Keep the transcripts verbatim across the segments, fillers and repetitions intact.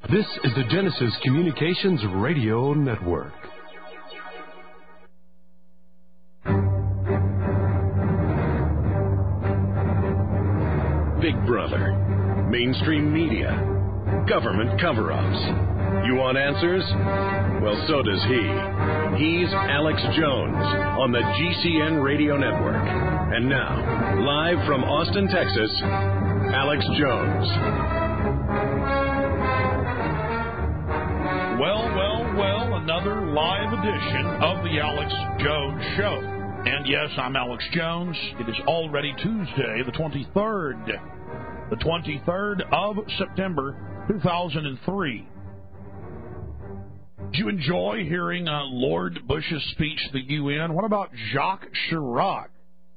This is the Genesis Communications Radio Network. Big Brother, mainstream media, government cover-ups. You want answers? Well, so does he. He's Alex Jones on the G C N Radio Network. And now, live from Austin, Texas, Alex Jones. Well, well, well, another live edition of the Alex Jones Show. And yes, I'm Alex Jones. It is already Tuesday, the twenty-third. The twenty-third of September, two thousand three. Did you enjoy hearing uh, Lord Bush's speech to the U N? What about Jacques Chirac?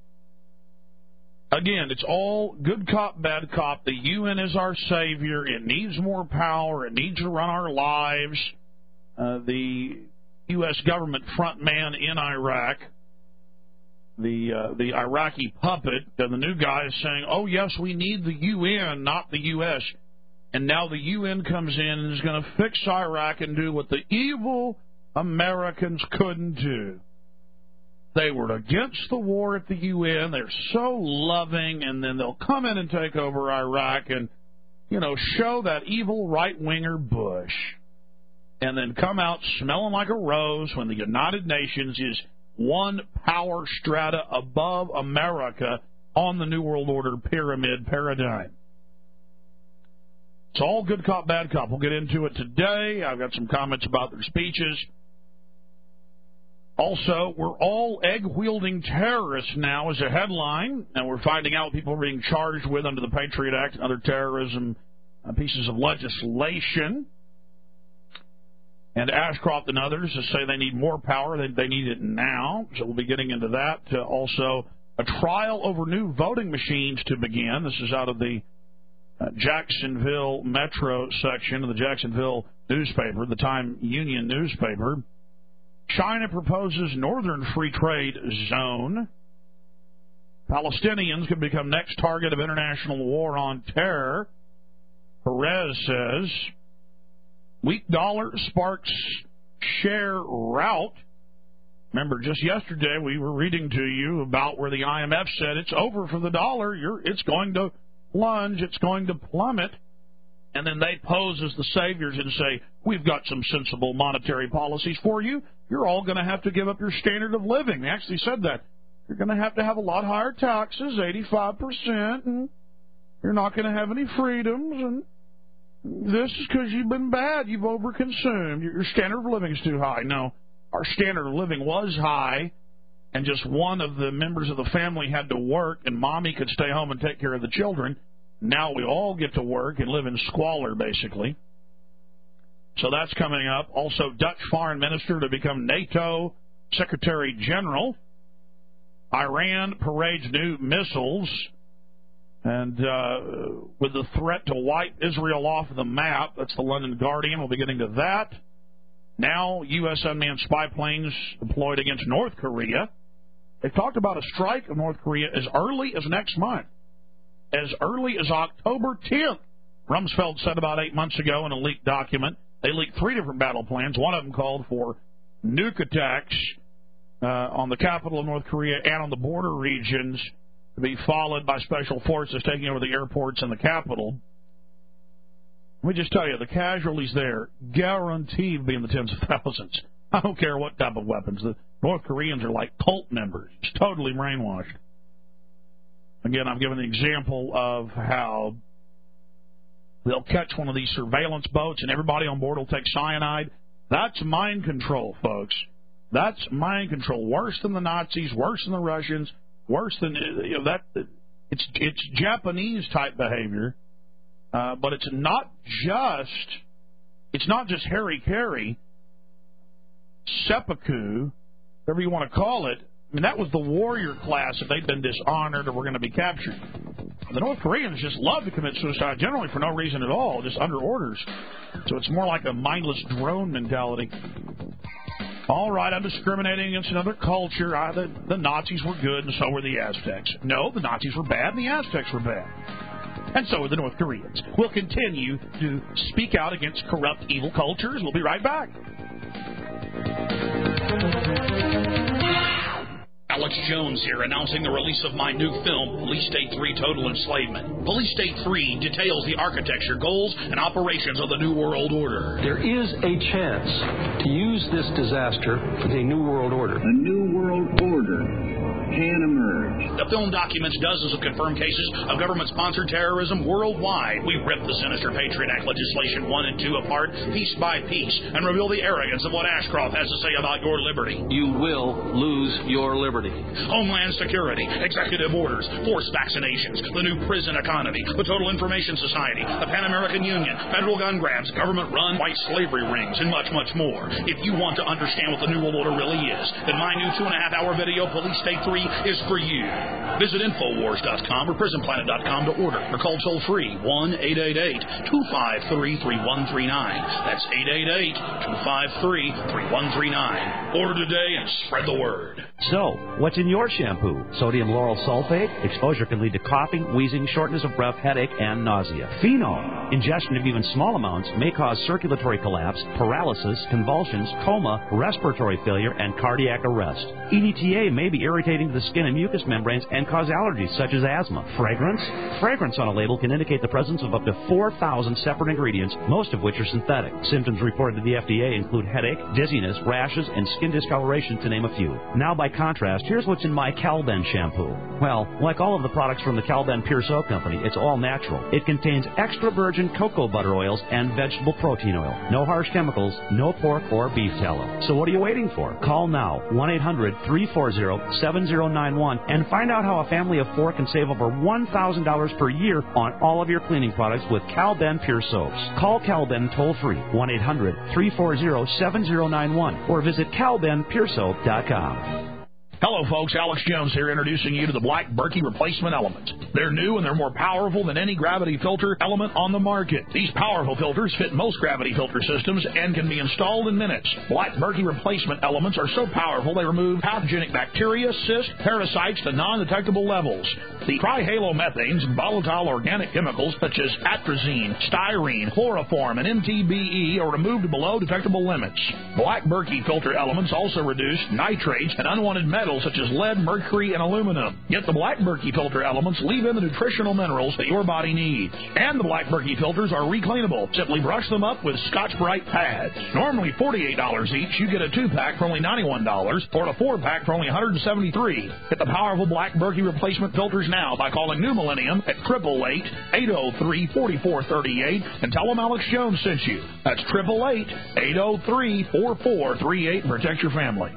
Again, it's all good cop, bad cop. The U N is our savior. It needs more power. It needs to run our lives. Uh, the U S government front man in Iraq, the uh, the Iraqi puppet, uh, the new guy is saying, oh, yes, we need the U N, not the U S And now the U N comes in and is going to fix Iraq and do what the evil Americans couldn't do. They were against the war at the U N. They're so loving, and then they'll come in and take over Iraq and, you know, show that evil right-winger Bush, and then come out smelling like a rose when the United Nations is one power strata above America on the New World Order pyramid paradigm. It's all good cop, bad cop. We'll get into it today. I've got some comments about their speeches. Also, we're all egg-wielding terrorists now as a headline, and we're finding out what people are being charged with under the Patriot Act and other terrorism uh, pieces of legislation. And Ashcroft and others say they need more power. They, they need it now, so we'll be getting into that. Uh, also, a trial over new voting machines to begin. This is out of the uh, Jacksonville Metro section of the Jacksonville newspaper, the Time-Union newspaper. China proposes Northern Free Trade Zone. Palestinians could become next target of international war on terror. Perez says, weak dollar sparks share rout. Remember, just yesterday we were reading to you about where the I M F said it's over for the dollar. You're, it's going to plunge. It's going to plummet. And then they pose as the saviors and say, we've got some sensible monetary policies for you. You're all going to have to give up your standard of living. They actually said that. You're going to have to have a lot higher taxes, eighty-five percent, and you're not going to have any freedoms. And this is because you've been bad. You've overconsumed. Your standard of living is too high. No, our standard of living was high, and just one of the members of the family had to work, and mommy could stay home and take care of the children. Now we all get to work and live in squalor, basically. So that's coming up. Also, Dutch foreign minister to become NATO Secretary General. Iran parades new missiles. And uh, with the threat to wipe Israel off the map, that's the London Guardian. We'll be getting to that. Now, U S unmanned spy planes deployed against North Korea. They've talked about a strike of North Korea as early as next month. As early as October tenth. Rumsfeld said about eight months ago in a leaked document, they leaked three different battle plans. One of them called for nuke attacks uh, on the capital of North Korea and on the border regions to be followed by special forces taking over the airports and the capital. Let me just tell you, the casualties there guaranteed be in the tens of thousands. I don't care what type of weapons. The North Koreans are like cult members, just totally brainwashed. Again, I'm giving the example of how they'll catch one of these surveillance boats and everybody on board will take cyanide. That's mind control, folks. That's mind control. Worse than the Nazis, worse than the Russians, worse than, you know, that. It's it's Japanese type behavior, uh, but it's not just it's not just Harry Carey, seppuku, whatever you want to call it. I mean, that was the warrior class if they'd been dishonored or were going to be captured. The North Koreans just love to commit suicide, generally for no reason at all, just under orders. So it's more like a mindless drone mentality. All right, I'm discriminating against another culture. I, the, the Nazis were good, and so were the Aztecs. No, the Nazis were bad, and the Aztecs were bad. and so are the North Koreans. We'll continue to speak out against corrupt, evil cultures. We'll be right back. Alex Jones here, announcing the release of my new film, Police State three Total Enslavement. Police State three details the architecture, goals, and operations of the New World Order. There is a chance to use this disaster for the New World Order. A New World Order can emerge. The film documents dozens of confirmed cases of government-sponsored terrorism worldwide. We rip the sinister Patriot Act legislation one and two apart, piece by piece, and reveal the arrogance of what Ashcroft has to say about your liberty. You will lose your liberty. Homeland Security, executive orders, forced vaccinations, the new prison economy, the Total Information Society, the Pan American Union, federal gun grabs, government-run white slavery rings, and much, much more. If you want to understand what the New World Order really is, then my new two-and-a-half-hour video, Police State three, is for you. Visit Infowars dot com or Prison Planet dot com to order, or call toll-free one eight eight eight, two five three, three one three nine. That's eight eight eight, two five three, three one three nine. Order today and spread the word. So, what's in your shampoo? Sodium lauryl sulfate? Exposure can lead to coughing, wheezing, shortness of breath, headache, and nausea. Phenol. Ingestion of even small amounts may cause circulatory collapse, paralysis, convulsions, coma, respiratory failure, and cardiac arrest. E D T A may be irritating to the skin and mucous membranes and cause allergies such as asthma. Fragrance? Fragrance on a label can indicate the presence of up to four thousand separate ingredients, most of which are synthetic. Symptoms reported to the F D A include headache, dizziness, rashes, and skin discoloration, to name a few. Now, by contrast, here's what's in my Calben shampoo. Well, like all of the products from the Calben Pure Soap Company, it's all natural. It contains extra virgin cocoa butter oils and vegetable protein oil. No harsh chemicals, no pork or beef tallow. So what are you waiting for? Call now, one eight hundred, three four zero, seven zero nine one, and find out how a family of four can save over one thousand dollars per year on all of your cleaning products with Calben Pure Soaps. Call Calben toll-free, one eight hundred, three four zero, seven zero nine one, or visit calben pure soap dot com. Hello, folks. Alex Jones here, introducing you to the Black Berkey Replacement Element. They're new and they're more powerful than any gravity filter element on the market. These powerful filters fit most gravity filter systems and can be installed in minutes. Black Berkey Replacement Elements are so powerful they remove pathogenic bacteria, cysts, parasites to non-detectable levels. The trihalomethanes and volatile organic chemicals such as atrazine, styrene, chloroform, and M T B E are removed below detectable limits. Black Berkey filter elements also reduce nitrates and unwanted metals such as lead, mercury, and aluminum. Yet the Black Berkey filter elements leave in the nutritional minerals that your body needs. And the Black Berkey filters are recleanable. Simply brush them up with Scotch-Brite pads. Normally forty-eight dollars each, you get a two-pack for only ninety-one dollars or a four-pack for only one hundred seventy-three dollars. Get the powerful Black Berkey replacement filters now by calling New Millennium at eight eight eight, eight oh three, four four three eight and tell them Alex Jones sent you. That's eight eight eight, eight oh three, four four three eight and protect your family.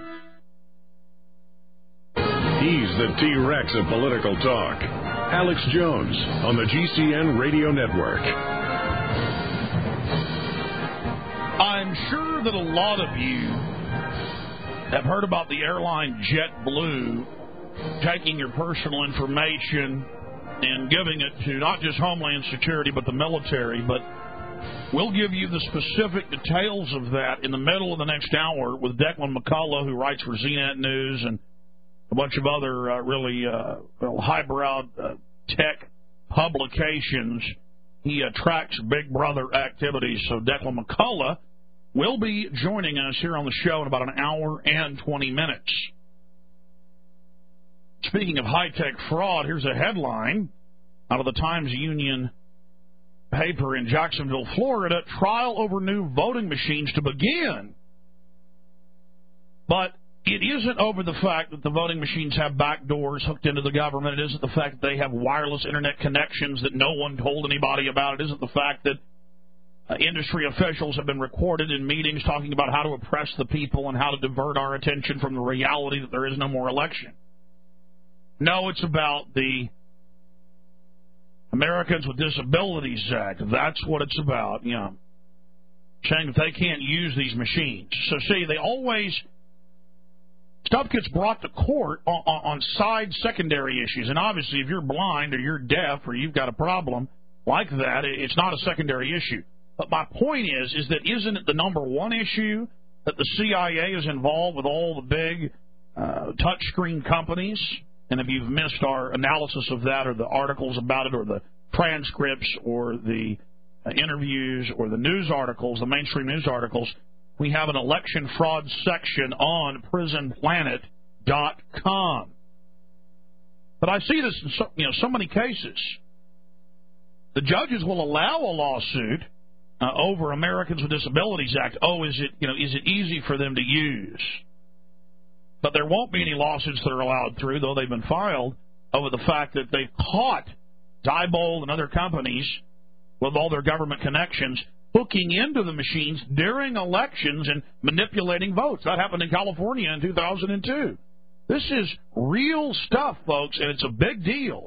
He's the T-Rex of political talk. Alex Jones on the G C N Radio Network. I'm sure that a lot of you have heard about the airline JetBlue taking your personal information and giving it to not just Homeland Security but the military. But we'll give you the specific details of that in the middle of the next hour with Declan McCullough, who writes for Z Net News and a bunch of other uh, really uh, well, highbrow uh, tech publications. He uh, tracks Big Brother activities. So Declan McCullough will be joining us here on the show in about an hour and twenty minutes. Speaking of high-tech fraud, here's a headline out of the Times-Union paper in Jacksonville, Florida. Trial over new voting machines to begin. But it isn't over the fact that the voting machines have back doors hooked into the government. It isn't the fact that they have wireless internet connections that no one told anybody about. It isn't the fact that uh, industry officials have been recorded in meetings talking about how to oppress the people and how to divert our attention from the reality that there is no more election. No, it's about the Americans with Disabilities Act. That's what it's about, you know, saying that they can't use these machines. So, see, they always... Stuff gets brought to court on, on, on side secondary issues. And obviously, if you're blind or you're deaf or you've got a problem like that, it's not a secondary issue. But my point is, is that isn't it the number one issue that the C I A is involved with all the big uh, touchscreen companies? And if you've missed our analysis of that or the articles about it or the transcripts or the uh, interviews or the news articles, the mainstream news articles. We have an election fraud section on prison planet dot com. But I see this in so, you know, so many cases. The judges will allow a lawsuit uh, over Americans with Disabilities Act. Oh, is it you know is it easy for them to use? But there won't be any lawsuits that are allowed through, though they've been filed, over the fact that they've caught Diebold and other companies with all their government connections hooking into the machines during elections and manipulating votes. That happened in California in two thousand two. This is real stuff, folks, and it's a big deal.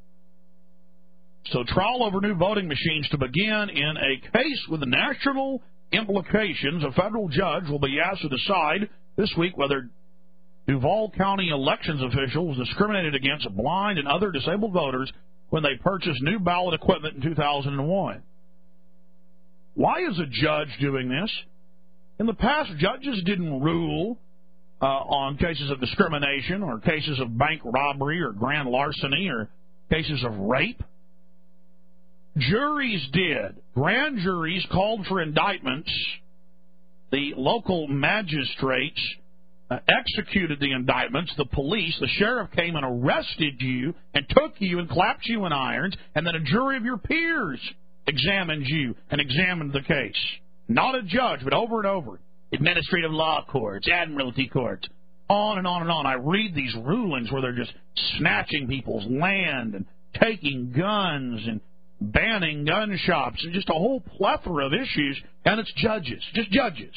So trial over new voting machines to begin in a case with national implications. A federal judge will be asked to decide this week whether Duval County elections officials discriminated against blind and other disabled voters when they purchased new ballot equipment in two thousand one. Why is a judge doing this? In the past, judges didn't rule uh, on cases of discrimination or cases of bank robbery or grand larceny or cases of rape. Juries did. Grand juries called for indictments. The local magistrates uh, executed the indictments. The police, the sheriff came and arrested you and took you and clapped you in irons, and then a jury of your peers examined you and examined the case. Not a judge, but over and over. Administrative law courts, admiralty courts, on and on and on. I read these rulings where they're just snatching people's land and taking guns and banning gun shops and just a whole plethora of issues, and it's judges, just judges.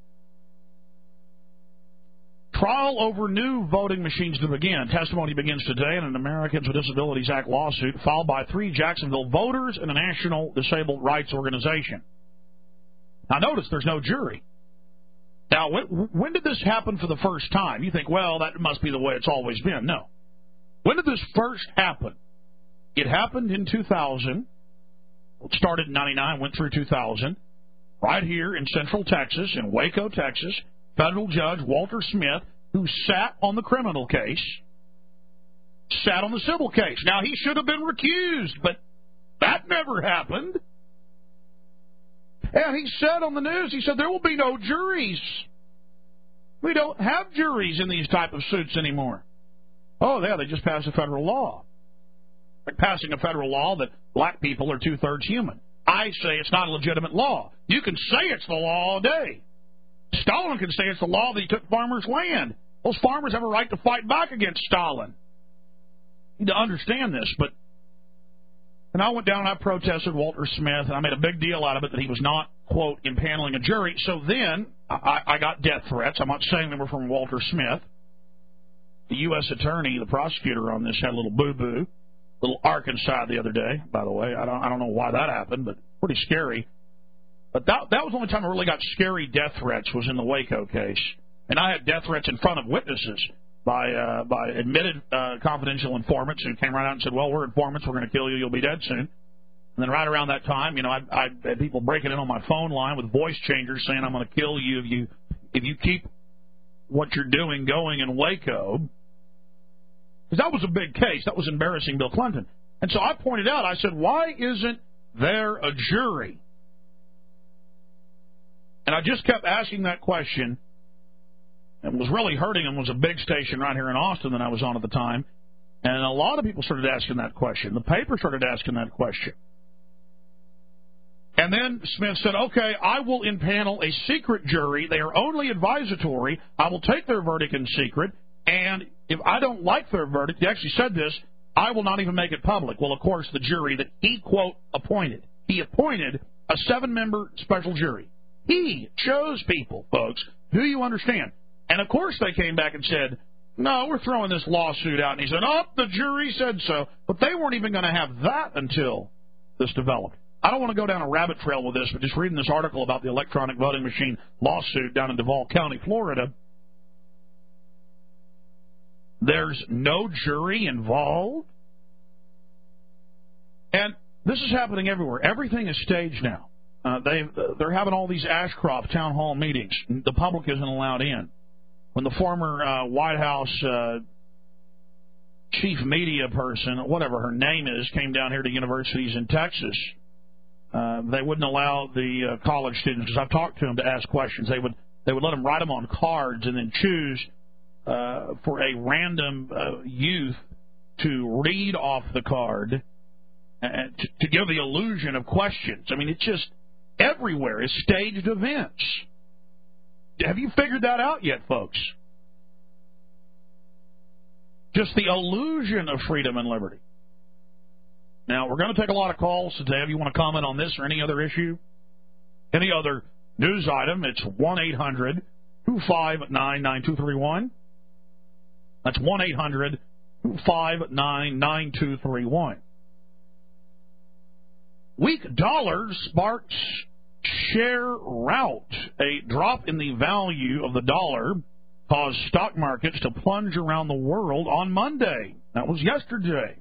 Trial over new voting machines to begin. Testimony begins today in an Americans with Disabilities Act lawsuit filed by three Jacksonville voters and a national disabled rights organization. Now notice there's no jury. Now, when, when did this happen for the first time? You think, well, that must be the way it's always been. No. When did this first happen? It happened in two thousand. It started in ninety-nine, went through two thousand. Right here in Central Texas, in Waco, Texas, federal judge Walter Smith, who sat on the criminal case, sat on the civil case. Now, he should have been recused, but that never happened. And he said on the news, he said, there will be no juries. We don't have juries in these type of suits anymore. Oh, yeah, they just passed a federal law. Like passing a federal law that black people are two-thirds human. I say it's not a legitimate law. You can say it's the law all day. Stalin can say it's the law that he took farmers' land. Those farmers have a right to fight back against Stalin. You need to understand this, but and I went down and I protested Walter Smith, and I made a big deal out of it that he was not, quote, impaneling a jury. So then I, I got death threats. I'm not saying they were from Walter Smith. The U S attorney, the prosecutor on this, had a little boo-boo, a little Arkansas the other day, by the way. I don't, I don't know why that happened, but pretty scary. But that, that was the only time I really got scary death threats was in the Waco case. And I had death threats in front of witnesses by uh, by admitted uh, confidential informants who came right out and said, well, we're informants, we're going to kill you, you'll be dead soon. And then right around that time, you know, I, I had people breaking in on my phone line with voice changers saying, I'm going to kill you if you if you keep what you're doing going in Waco. Because that was a big case. That was embarrassing Bill Clinton. And so I pointed out, I said, why isn't there a jury? And I just kept asking that question. And what was really hurting him was a big station right here in Austin that I was on at the time. And a lot of people started asking that question. The paper started asking that question. And then Smith said, okay, I will impanel a secret jury. They are only advisory. I will take their verdict in secret. And if I don't like their verdict, he actually said this, I will not even make it public. Well, of course, the jury that he, quote, appointed. He appointed a seven-member special jury. He chose people, folks. Do you understand? And, of course, they came back and said, no, we're throwing this lawsuit out. And he said, oh, the jury said so. But they weren't even going to have that until this developed. I don't want to go down a rabbit trail with this, but just reading this article about the electronic voting machine lawsuit down in Duval County, Florida, there's no jury involved. And this is happening everywhere. Everything is staged now. Uh, they they're having all these Ashcroft town hall meetings. The public isn't allowed in. When the former uh, White House uh, chief media person, whatever her name is, came down here to universities in Texas. Uh, they wouldn't allow the uh, college students, because I've talked to them, to ask questions. They would they would let them write them on cards and then choose uh, for a random uh, youth to read off the card and to, to give the illusion of questions. I mean, it's just everywhere is staged events. Have you figured that out yet, folks? Just the illusion of freedom and liberty. Now, we're going to take a lot of calls today. If you want to comment on this or any other issue, any other news item, it's one eight hundred two five nine nine two three one. That's one eight hundred two five nine nine two three one. Weak dollar sparks share rout. A drop in the value of the dollar caused stock markets to plunge around the world on Monday. That was yesterday.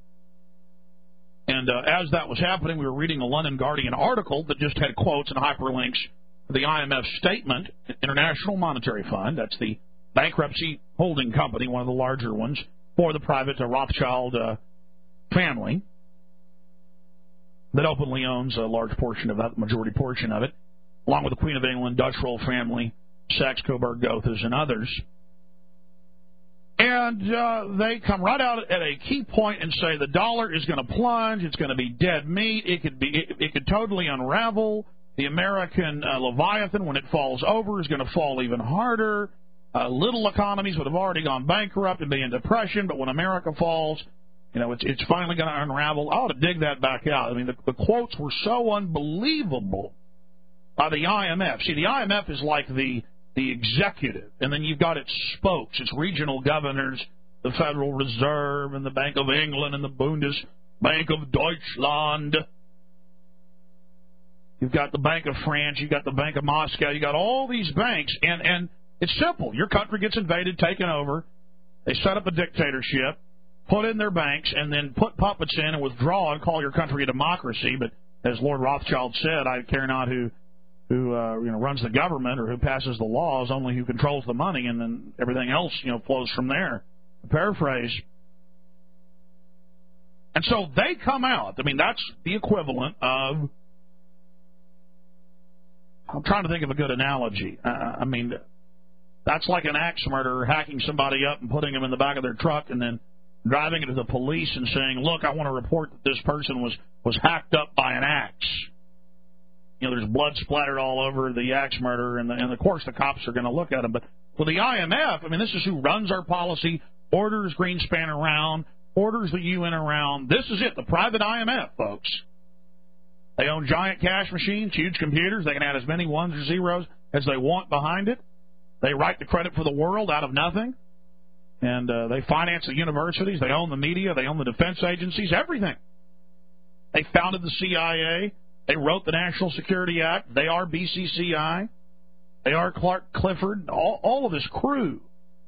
And uh, as that was happening, we were reading a London Guardian article that just had quotes and hyperlinks to the I M F statement, International Monetary Fund. That's the bankruptcy holding company, one of the larger ones, for the private uh, Rothschild uh, family that openly owns a large portion of that, majority portion of it, along with the Queen of England, Dutch royal family, Saxe, Coburg, Gotha's, and others. And uh, they come right out at a key point and say the dollar is going to plunge. It's going to be dead meat. It could be. It, it could totally unravel. The American uh, Leviathan, when it falls over, is going to fall even harder. Uh, little economies would have already gone bankrupt and be in depression, but when America falls, you know, it's it's finally going to unravel. I ought to dig that back out. I mean, the, the quotes were so unbelievable by the I M F. See, the I M F is like the the executive, and then you've got its spokes, its regional governors, the Federal Reserve, and the Bank of England, and the Bundesbank of Deutschland. You've got the Bank of France, you've got the Bank of Moscow, you've got all these banks, and, and it's simple. Your country gets invaded, taken over, they set up a dictatorship, put in their banks, and then put puppets in and withdraw and call your country a democracy. But as Lord Rothschild said, I care not who who uh, you know runs the government or who passes the laws, only who controls the money, and then everything else you know flows from there. Paraphrase. And so they come out. I mean, that's the equivalent of. I'm trying to think of a good analogy. Uh, I mean, that's like an axe murderer hacking somebody up and putting them in the back of their truck and then driving it to the police and saying, "Look, I want to report that this person was was hacked up by an axe." You know, there's blood splattered all over the axe murderer, and, the, and of course the cops are going to look at him. But with the I M F, I mean, this is who runs our policy, orders Greenspan around, orders the U N around. This is it, the private I M F, folks. They own giant cash machines, huge computers. They can add as many ones or zeros as they want behind it. They write the credit for the world out of nothing. And uh, they finance the universities. They own the media. They own the defense agencies, everything. They founded the C I A. They wrote the National Security Act. They are B C C I. They are Clark Clifford. All, all of this crew.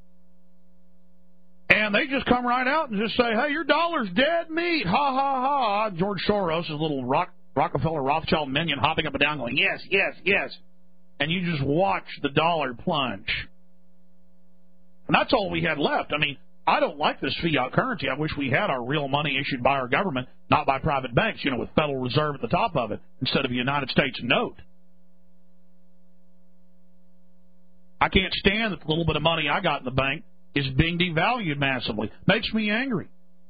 And they just come right out and just say, "Hey, your dollar's dead meat. Ha, ha, ha." George Soros, his little rock, Rockefeller Rothschild minion, hopping up and down going, "Yes, yes, yes." And you just watch the dollar plunge. And that's all we had left. I mean, I don't like this fiat currency. I wish we had our real money issued by our government, not by private banks, you know, with Federal Reserve at the top of it, instead of a United States note. I can't stand that the little bit of money I got in the bank is being devalued massively. Makes me angry.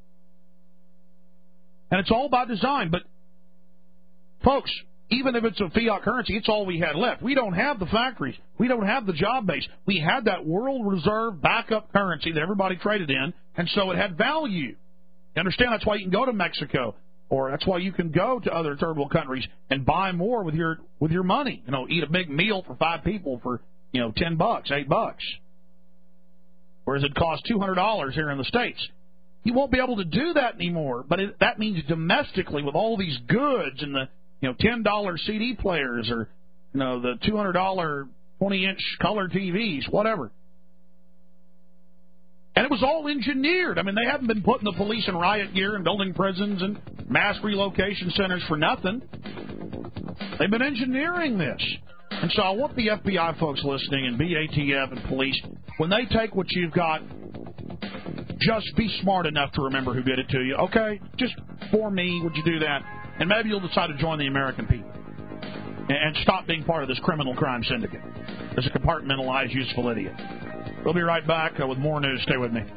And it's all by design. But, folks, even if it's a fiat currency, it's all we had left. We don't have the factories. We don't have the job base. We had that world reserve backup currency that everybody traded in, and so it had value. You understand? That's why you can go to Mexico, or that's why you can go to other third world countries and buy more with your with your money. You know, eat a big meal for five people for, you know, ten bucks, eight bucks. Whereas it costs two hundred dollars here in the States. You won't be able to do that anymore. But it, that means domestically, with all these goods and the You know, ten dollar C D players, or you know, the two hundred dollar twenty inch color T Vs, whatever. And it was all engineered. I mean, they haven't been putting the police in riot gear and building prisons and mass relocation centers for nothing. They've been engineering this. And so I want the F B I folks listening, and B A T F and police, when they take what you've got just be smart enough to remember who did it to you, okay? Just for me, would you do that? And maybe you'll decide to join the American people and stop being part of this criminal crime syndicate as a compartmentalized, useful idiot. We'll be right back with more news. Stay with me.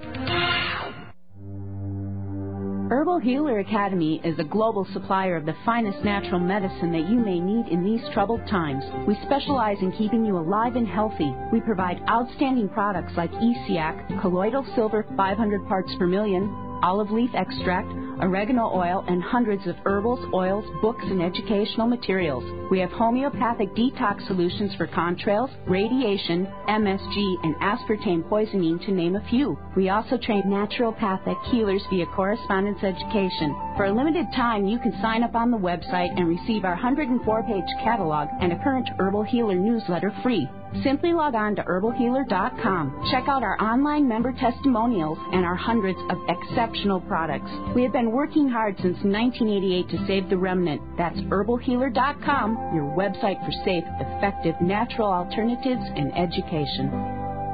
Herbal Healer Academy is a global supplier of the finest natural medicine that you may need in these troubled times. We specialize in keeping you alive and healthy. We provide outstanding products like E C A C, colloidal silver five hundred parts per million, olive leaf extract, oregano oil, and hundreds of herbals, oils, books, and educational materials. We have homeopathic detox solutions for contrails, radiation, M S G, and aspartame poisoning, to name a few. We also train naturopathic healers via correspondence education. For a limited time, you can sign up on the website and receive our one hundred four page catalog and a current Herbal Healer newsletter free. Simply log on to herbal healer dot com. Check out our online member testimonials and our hundreds of exceptional products. We have been working hard since nineteen eighty-eight to save the remnant. That's herbal healer dot com, your website for safe, effective, natural alternatives and education.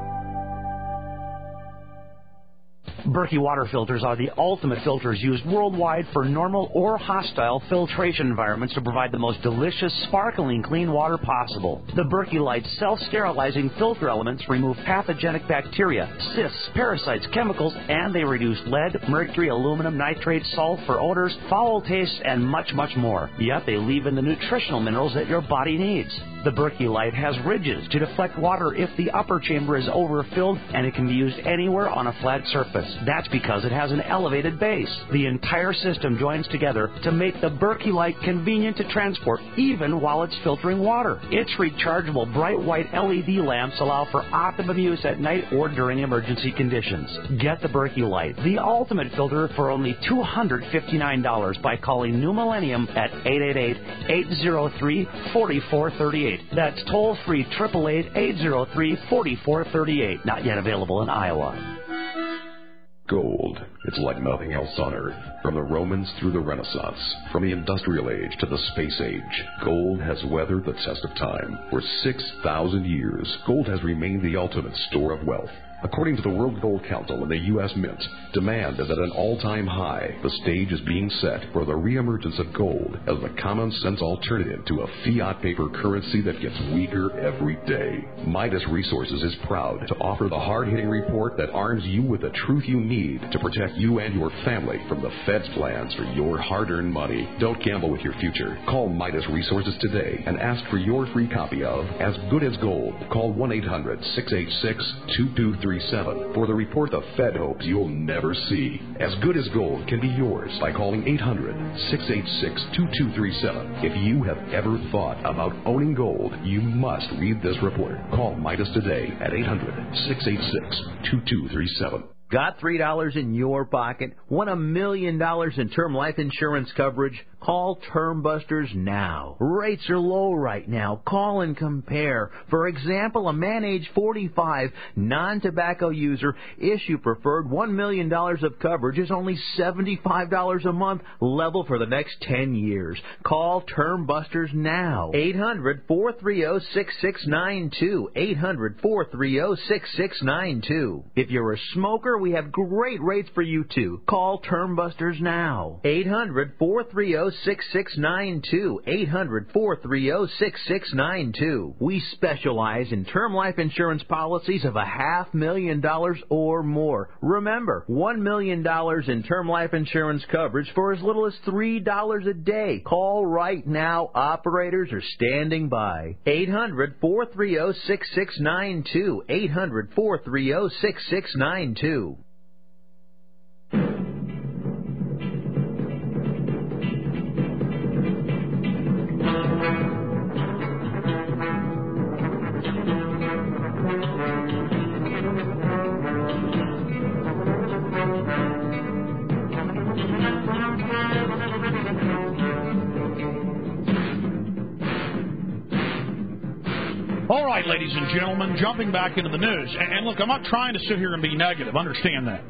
Berkey water filters are the ultimate filters used worldwide for normal or hostile filtration environments to provide the most delicious, sparkling, clean water possible. The Berkey Light's self-sterilizing filter elements remove pathogenic bacteria, cysts, parasites, chemicals, and they reduce lead, mercury, aluminum, nitrates, sulfur, odors, foul tastes, and much, much more. Yet they leave in the nutritional minerals that your body needs. The Berkey Light has ridges to deflect water if the upper chamber is overfilled, and it can be used anywhere on a flat surface. That's because it has an elevated base. The entire system joins together to make the Berkey Light convenient to transport, even while it's filtering water. Its rechargeable bright white L E D lamps allow for optimum use at night or during emergency conditions. Get the Berkey Light, the ultimate filter, for only two hundred fifty-nine dollars by calling New Millennium at eight eight eight, eight zero three, four four three eight. That's toll-free, eight eight eight, eight zero three, four four three eight. Not yet available in Iowa. Gold. It's like nothing else on Earth. From the Romans through the Renaissance, from the Industrial Age to the Space Age, gold has weathered the test of time. For six thousand years, gold has remained the ultimate store of wealth. According to the World Gold Council and the U S Mint, demand is at an all-time high. The stage is being set for the reemergence of gold as the common-sense alternative to a fiat paper currency that gets weaker every day. Midas Resources is proud to offer the hard-hitting report that arms you with the truth you need to protect you and your family from the Fed's plans for your hard-earned money. Don't gamble with your future. Call Midas Resources today and ask for your free copy of As Good as Gold. Call one eight hundred, six eight six, two two three seven for the report the Fed hopes you'll never see. As Good as Gold can be yours by calling eight hundred, six eight six, two two three seven. If you have ever thought about owning gold, you must read this report. Call Midas today at eight hundred, six eight six, two two three seven. Got three dollars in your pocket? Want a million dollars in term life insurance coverage? Call Term Busters now. Rates are low right now. Call and compare. For example, a man age forty-five, non-tobacco user, issue preferred one million dollars of coverage is only seventy-five dollars a month, level for the next ten years. Call Term Busters now. eight hundred, four three zero, six six nine two. eight hundred, four three zero, six six nine two. If you're a smoker, we have great rates for you too. Call Term Busters now. eight hundred, four three zero, six six nine two. eight hundred, four three zero, six six nine two. We specialize in term life insurance policies of a half million dollars or more. Remember, one million dollars in term life insurance coverage for as little as three dollars a day. Call right now. Operators are standing by. eight hundred, four three zero, six six nine two. eight hundred, four three zero, six six nine two. All right, ladies and gentlemen, jumping back into the news. And look, I'm not trying to sit here and be negative. Understand that.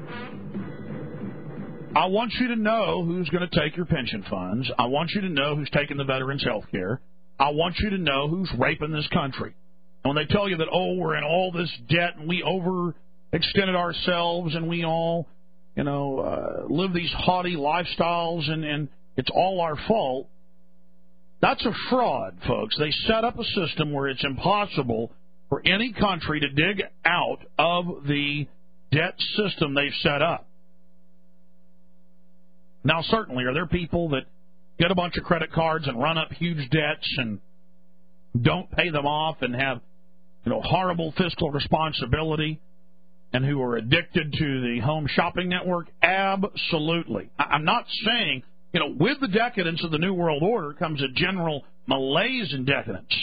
I want you to know who's going to take your pension funds. I want you to know who's taking the veterans' health care. I want you to know who's raping this country. And when they tell you that, oh, we're in all this debt and we overextended ourselves and we all you know, uh, live these haughty lifestyles and, and it's all our fault. That's a fraud, folks. They set up a system where it's impossible for any country to dig out of the debt system they've set up. Now, certainly, are there people that get a bunch of credit cards and run up huge debts and don't pay them off and have, you know, horrible fiscal responsibility and who are addicted to the home shopping network? Absolutely. I'm not saying, you know, with the decadence of the New World Order comes a general malaise and decadence.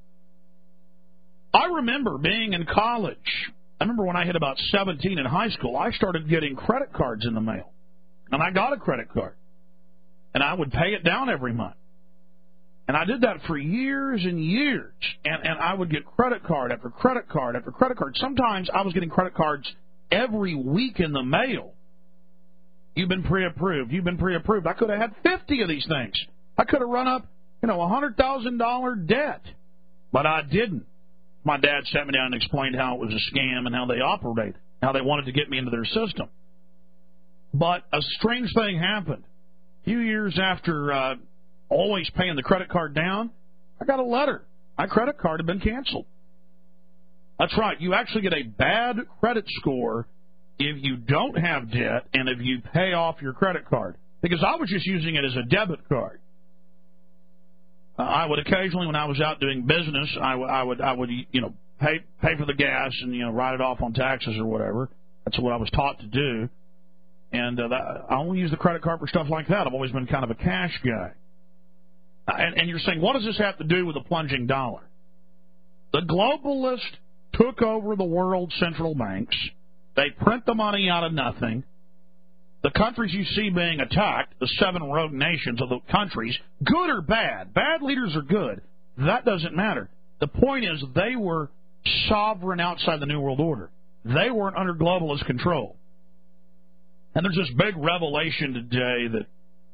I remember being in college. I remember when I hit about seventeen in high school, I started getting credit cards in the mail. And I got a credit card. And I would pay it down every month. And I did that for years and years. And, and I would get credit card after credit card after credit card. Sometimes I was getting credit cards every week in the mail. You've been pre-approved. You've been pre-approved. I could have had fifty of these things. I could have run up, you know, a one hundred thousand dollars debt. But I didn't. My dad sat me down and explained how it was a scam and how they operate, how they wanted to get me into their system. But a strange thing happened. A few years after uh, always paying the credit card down, I got a letter. My credit card had been canceled. That's right. You actually get a bad credit score if you don't have debt and if you pay off your credit card. Because I was just using it as a debit card. Uh, I would occasionally, when I was out doing business, I, w- I would, I would, you know, pay pay for the gas and, you know, write it off on taxes or whatever. That's what I was taught to do. And uh, that, I only use the credit card for stuff like that. I've always been kind of a cash guy. Uh, and, and you're saying, what does this have to do with the plunging dollar? The globalists took over the world's central banks. They print the money out of nothing. The countries you see being attacked, the seven rogue nations of the countries, good or bad, bad leaders are good. That doesn't matter. The point is they were sovereign outside the New World Order. They weren't under globalist control. And there's this big revelation today that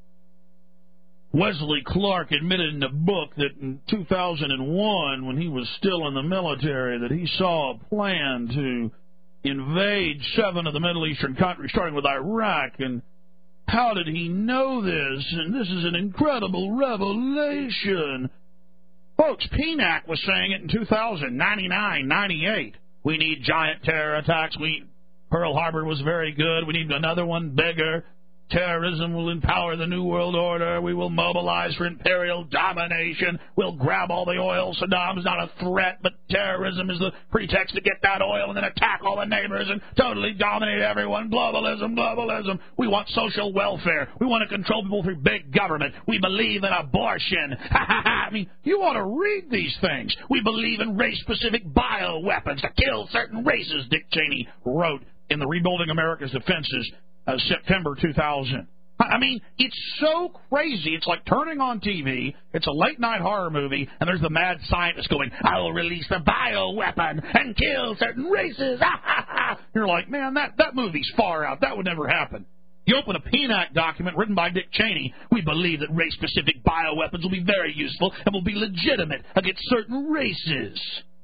Wesley Clark admitted in a book that in two thousand one, when he was still in the military, that he saw a plan to invade seven of the Middle Eastern countries, starting with Iraq. And how did he know this? And this is an incredible revelation. Folks, P N A C was saying it in two thousand, ninety-nine, ninety-eight. We need giant terror attacks. We Pearl Harbor was very good. We need another one bigger. Terrorism will empower the New World Order. We will mobilize for imperial domination. We'll grab all the oil. Saddam's not a threat, but terrorism is the pretext to get that oil and then attack all the neighbors and totally dominate everyone. Globalism, globalism. We want social welfare. We want to control people through big government. We believe in abortion. I mean, you ought to read these things. We believe in race-specific bioweapons to kill certain races, Dick Cheney wrote in the Rebuilding America's Defenses, Uh, September two thousand. I mean, it's so crazy. It's like turning on T V. It's a late-night horror movie, and there's the mad scientist going, I will release the bioweapon and kill certain races. You're like, man, that, that movie's far out. That would never happen. You open a P N A C document written by Dick Cheney. We believe that race-specific bioweapons will be very useful and will be legitimate against certain races.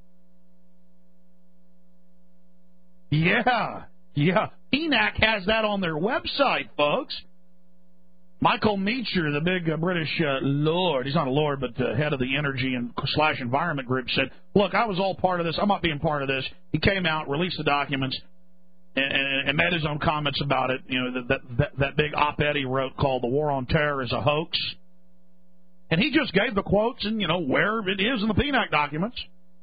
Yeah. Yeah, P N A C has that on their website, folks. Michael Meacher, the big uh, British uh, lord, he's not a lord, but the head of the energy and slash environment group, said, look, I was all part of this. I'm not being part of this. He came out, released the documents, and, and, and made his own comments about it. You know, that, that, that big op-ed he wrote called The War on Terror is a Hoax. And he just gave the quotes and, you know, where it is in the P N A C documents.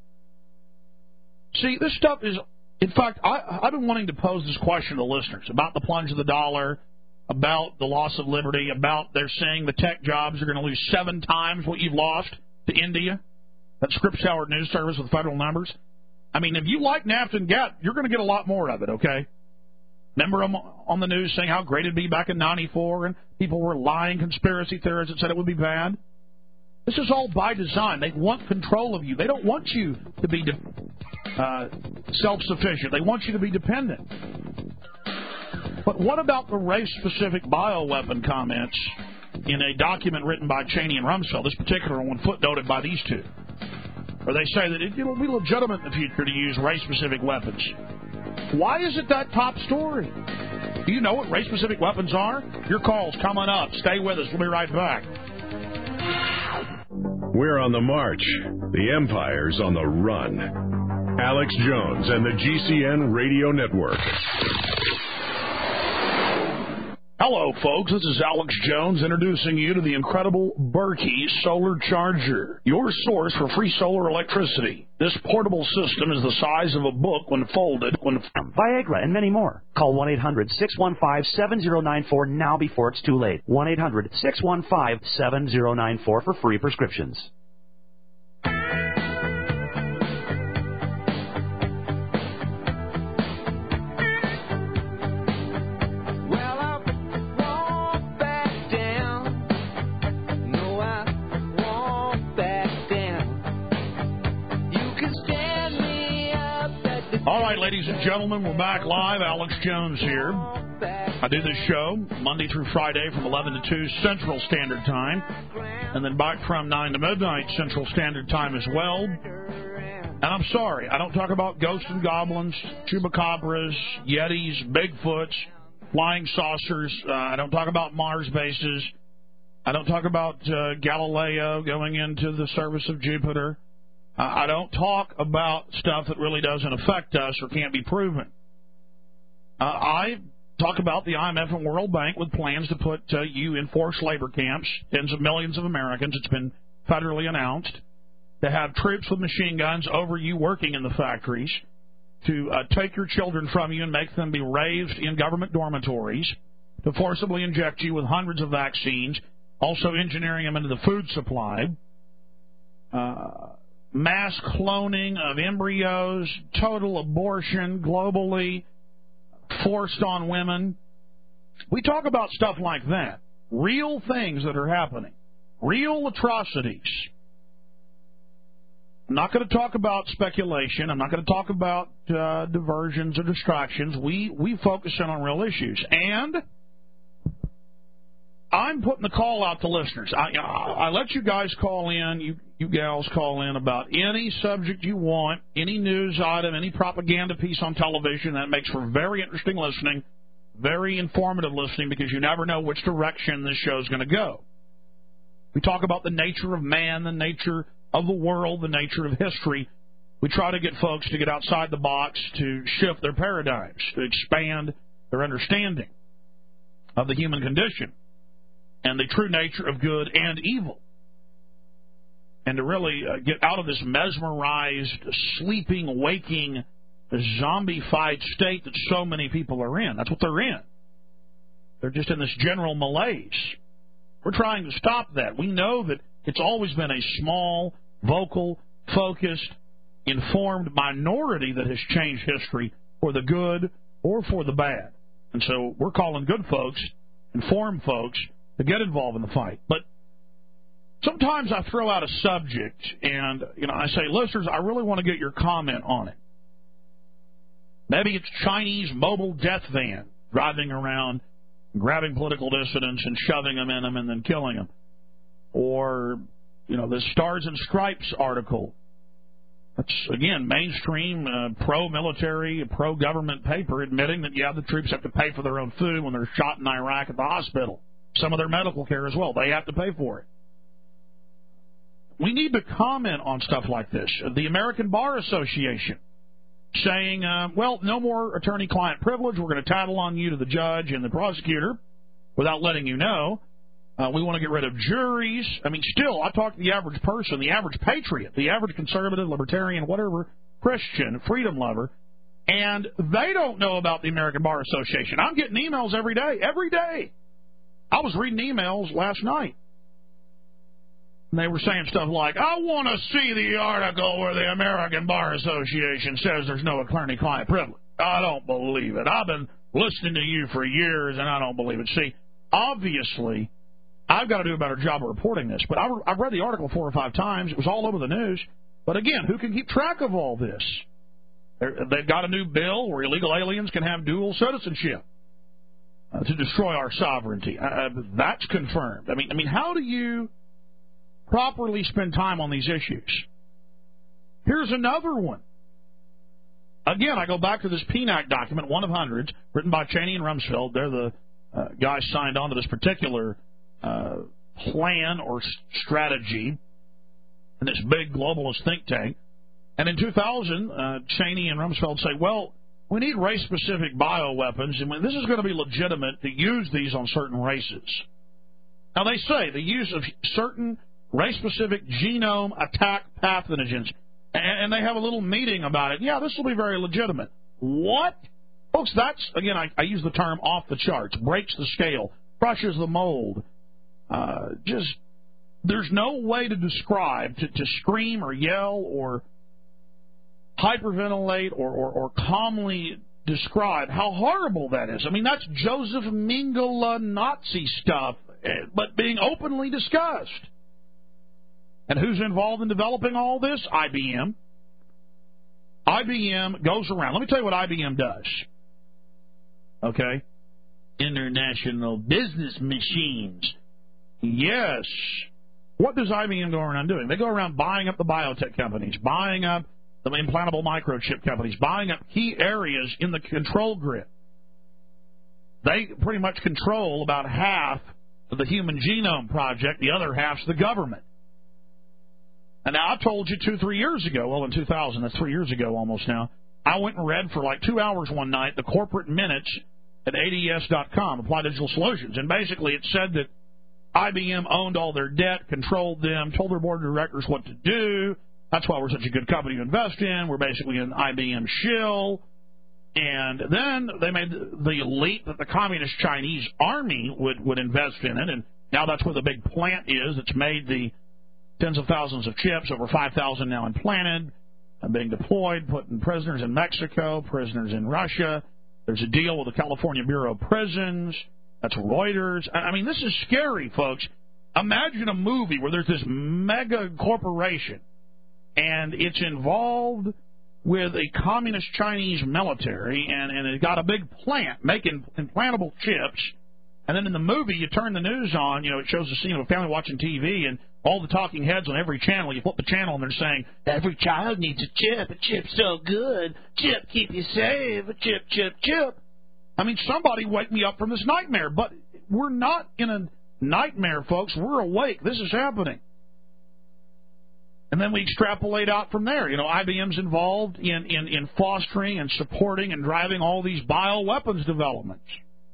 See, this stuff is... In fact, I, I've been wanting to pose this question to listeners about the plunge of the dollar, about the loss of liberty, about they're saying the tech jobs are going to lose seven times what you've lost to India. That Scripps Howard News Service with federal numbers. I mean, if you like NAFTA and GATT, you're going to get a lot more of it, okay? Remember them on the news saying how great it'd be back in ninety-four, and people were lying conspiracy theorists that said it would be bad? This is all by design. They want control of you. They don't want you to be de- uh, self-sufficient. They want you to be dependent. But what about the race-specific bioweapon comments in a document written by Cheney and Rumsfeld, this particular one footnoted by these two, where they say that it will be legitimate in the future to use race-specific weapons? Why is it that top story? Do you know what race-specific weapons are? Your call's coming up. Stay with us. We'll be right back. We're on the march. The Empire's on the run. Alex Jones and the G C N Radio Network. Hello, folks. This is Alex Jones introducing you to the incredible Berkey Solar Charger, your source for free solar electricity. This portable system is the size of a book when folded. When Viagra and many more. Call one eight hundred six one five seven zero nine four now before it's too late. one eight hundred six one five seven zero nine four for free prescriptions. All right, ladies and gentlemen, we're back live. Alex Jones here. I do this show Monday through Friday from eleven to two Central Standard Time, and then back from nine to midnight Central Standard Time as well. And I'm sorry, I don't talk about ghosts and goblins, chupacabras, yetis, Bigfoots, flying saucers. Uh, I don't talk about Mars bases. I don't talk about uh, Galileo going into the service of Jupiter. Uh, I don't talk about stuff that really doesn't affect us or can't be proven. Uh, I talk about the I M F and World Bank with plans to put uh, you in forced labor camps, tens of millions of Americans. It's been federally announced. To have troops with machine guns over you working in the factories, to uh, take your children from you and make them be raised in government dormitories, to forcibly inject you with hundreds of vaccines, also engineering them into the food supply, uh, mass cloning of embryos, total abortion globally, forced on women. We talk about stuff like that. Real things that are happening. Real atrocities. I'm not going to talk about speculation. I'm not going to talk about uh, diversions or distractions. We, we focus in on real issues. And I'm putting the call out to listeners. I, I let you guys call in, you, you gals call in about any subject you want, any news item, any propaganda piece on television. That makes for very interesting listening, very informative listening, because you never know which direction this show is going to go. We talk about the nature of man, the nature of the world, the nature of history. We try to get folks to get outside the box, to shift their paradigms, to expand their understanding of the human condition and the true nature of good and evil, and to really uh, get out of this mesmerized, sleeping, waking, zombified state that so many people are in. That's what they're in. They're just in this general malaise. We're trying to stop that. We know that it's always been a small, vocal, focused, informed minority that has changed history for the good or for the bad. And so we're calling good folks, informed folks, to get involved in the fight. But sometimes I throw out a subject and, you know, I say, listeners, I really want to get your comment on it. Maybe it's Chinese mobile death van driving around, grabbing political dissidents and shoving them in them and then killing them. Or, you know, the Stars and Stripes article. That's, again, mainstream, uh, pro-military, pro-government paper admitting that, yeah, the troops have to pay for their own food when they're shot in Iraq at the hospital. Some of their medical care as well. They have to pay for it. We need to comment on stuff like this. The American Bar Association saying, uh, well, no more attorney-client privilege. We're going to tattle on you to the judge and the prosecutor without letting you know. Uh, we want to get rid of juries. I mean, still, I talk to the average person, the average patriot, the average conservative, libertarian, whatever, Christian, freedom lover, and they don't know about the American Bar Association. I'm getting emails every day, every day. I was reading emails last night. And they were saying stuff like, I want to see the article where the American Bar Association says there's no attorney-client privilege. I don't believe it. I've been listening to you for years, and I don't believe it. See, obviously, I've got to do a better job of reporting this. But I've read the article four or five times. It was all over the news. But again, who can keep track of all this? They're, they've got a new bill where illegal aliens can have dual citizenship uh, to destroy our sovereignty. Uh, that's confirmed. I mean, I mean, how do you properly spend time on these issues? Here's another one. again, I go back to this P N A C document, one of hundreds, written by Cheney and Rumsfeld. They're the uh, guys signed on to this particular uh, plan or s- strategy in this big globalist think tank. And in two thousand, uh, Cheney and Rumsfeld say, well, we need race-specific bioweapons, and this is going to be legitimate to use these on certain races. Now, they say the use of certain race-specific genome attack pathogens, and they have a little meeting about it. Yeah, this will be very legitimate. What? Folks, that's, again, I, I use the term off the charts, breaks the scale, crushes the mold. Uh, just, there's no way to describe, to, to scream or yell or hyperventilate or, or, or calmly describe how horrible that is. I mean, that's Joseph Mengele Nazi stuff, but being openly discussed. And who's involved in developing all this? I B M. I B M goes around. Let me tell you what I B M does. Okay? International business machines. Yes. What does I B M go around doing? They go around buying up the biotech companies, buying up the implantable microchip companies, buying up key areas in the control grid. They pretty much control about half of the Human Genome Project. The other half's the government. And now, I told you two, three years ago, well, in two thousand, that's three years ago almost now, I went and read for like two hours one night the corporate minutes at A D S dot com, Applied Digital Solutions. And basically it said that I B M owned all their debt, controlled them, told their board of directors what to do. That's why we're such a good company to invest in. We're basically an I B M shill. And then they made the leap that the Communist Chinese Army would, would invest in it. And now that's where the big plant is. It's made the tens of thousands of chips, over five thousand now implanted, being deployed, putting prisoners in Mexico, prisoners in Russia. There's a deal with the California Bureau of Prisons. That's Reuters. I mean, this is scary, folks. Imagine a movie where there's this mega corporation and it's involved with a communist Chinese military, and, and it got a big plant making implantable chips. And then in the movie, you turn the news on, you know, it shows the scene of a family watching T V, and all the talking heads on every channel, you flip the channel, and they're saying, every child needs a chip. A chip's so good. Chip keep you safe. A chip, chip, chip. I mean, somebody wake me up from this nightmare. But we're not in a nightmare, folks. We're awake. This is happening. And then we extrapolate out from there. You know, I B M's involved in, in, in fostering and supporting and driving all these bioweapons developments.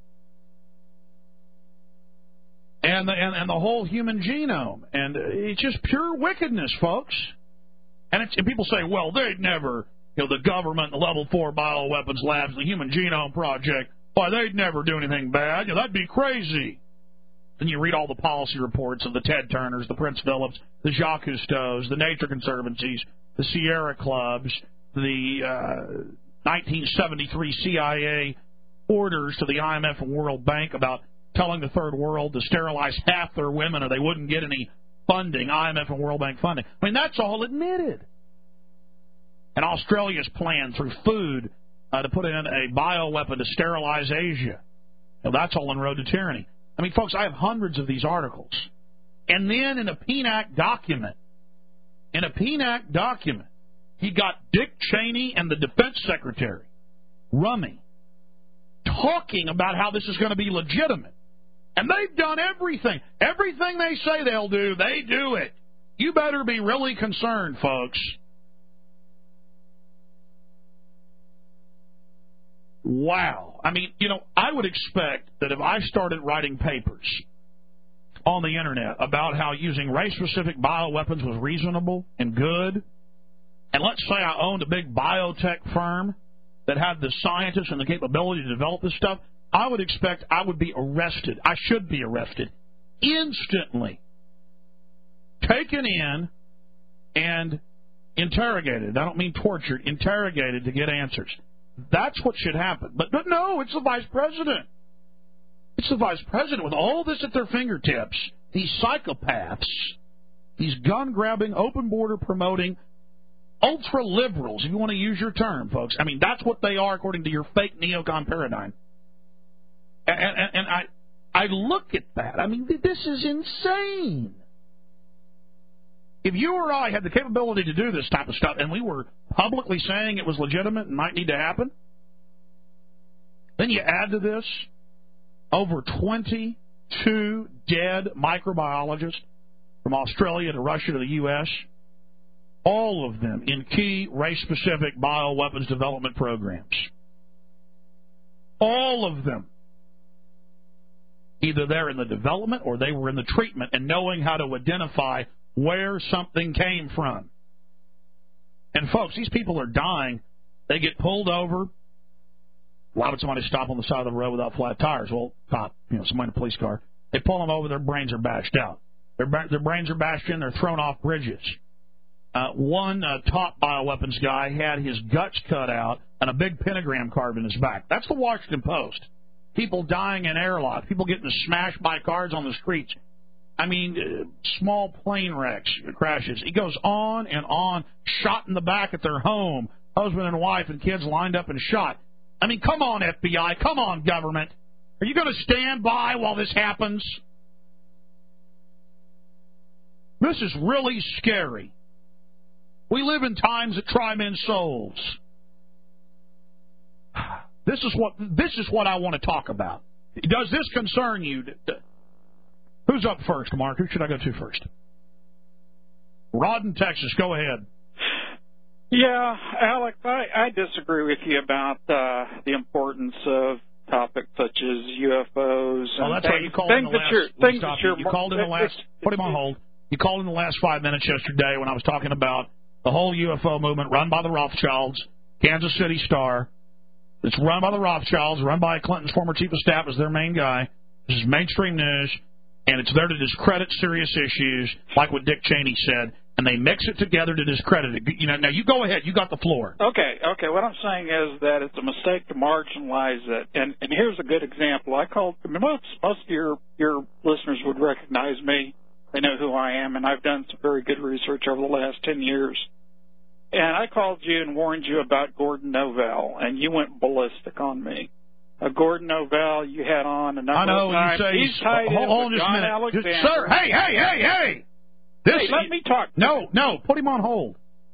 And the, and, and the whole human genome. And it's just pure wickedness, folks. And, it's, and people say, well, they'd never, you know, the government, the level four bioweapons labs, the Human Genome Project, why, they'd never do anything bad. You know, that'd be crazy. Then you read all the policy reports of the Ted Turners, the Prince Phillips, the Jacques Cousteaus, the Nature Conservancies, the Sierra Clubs, the uh, nineteen seventy-three C I A orders to the I M F and World Bank about telling the third world to sterilize half their women or they wouldn't get any funding, I M F and World Bank funding. I mean, that's all admitted. And Australia's plan through food uh, to put in a bioweapon to sterilize Asia. Now, that's all on Road to Tyranny. I mean, folks, I have hundreds of these articles. And then in a P N A C document, in a P N A C document, he got Dick Cheney and the Defense Secretary, Rummy, talking about how this is going to be legitimate. And they've done everything. Everything they say they'll do, they do it. You better be really concerned, folks. Wow. I mean, you know, I would expect that if I started writing papers on the Internet about how using race-specific bioweapons was reasonable and good, and let's say I owned a big biotech firm that had the scientists and the capability to develop this stuff, I would expect I would be arrested. I should be arrested instantly, taken in and interrogated. I don't mean tortured, interrogated to get answers. That's what should happen. But, but no, it's the vice president. It's the vice president with all this at their fingertips. These psychopaths, these gun-grabbing, open-border promoting, ultra-liberals, if you want to use your term, folks. I mean, that's what they are according to your fake neocon paradigm. And, and, and I, I look at that. I mean, this is insane. If you or I had the capability to do this type of stuff, and we were publicly saying it was legitimate and might need to happen, then you add to this over twenty-two dead microbiologists from Australia to Russia to the U S, all of them in key race-specific bioweapons development programs. All of them. Either they're in the development or they were in the treatment and knowing how to identify where something came from. And, folks, these people are dying. They get pulled over. Why would somebody stop on the side of the road without flat tires? Well, cop, you know, somebody in a police car. They pull them over, their brains are bashed out. Their, their brains are bashed in, they're thrown off bridges. Uh, one uh, top bioweapons guy had his guts cut out and a big pentagram carved in his back. That's the Washington Post. People dying in airlocks, people getting smashed by cars on the streets. I mean, uh, small plane wrecks, crashes. It goes on and on. Shot in the back at their home. Husband and wife and kids lined up and shot. I mean, come on, F B I. Come on, government. Are you going to stand by while this happens? This is really scary. We live in times that try men's souls. This is what this is what I want to talk about. Does this concern you? Who's up first, Mark? Who should I go to first? Rod in Texas, go ahead. Yeah, Alex, I, I disagree with you about uh, the importance of topics such as U F Os. Oh, that's right. You called in the last. Things that you're, you called in the last. Put him on hold. You called in the last five minutes yesterday when I was talking about the whole U F O movement run by the Rothschilds, Kansas City Star. It's run by the Rothschilds, run by Clinton's former chief of staff as their main guy. This is mainstream news, and it's there to discredit serious issues, like what Dick Cheney said, and they mix it together to discredit it. You know, now you go ahead. You got the floor. Okay, okay. What I'm saying is that it's a mistake to marginalize it, and and here's a good example. I called. I mean, most most of your your listeners would recognize me. They know who I am, and I've done some very good research over the last ten years. And I called you and warned you about Gordon Novell, and you went ballistic on me. Uh, Gordon Novell, you had on a number I know, of times. You say he's tied hold, in hold on with just John a minute. Alexander. Just, sir, hey, hey, hey, hey! This, hey, let me talk. No, no, put him on hold.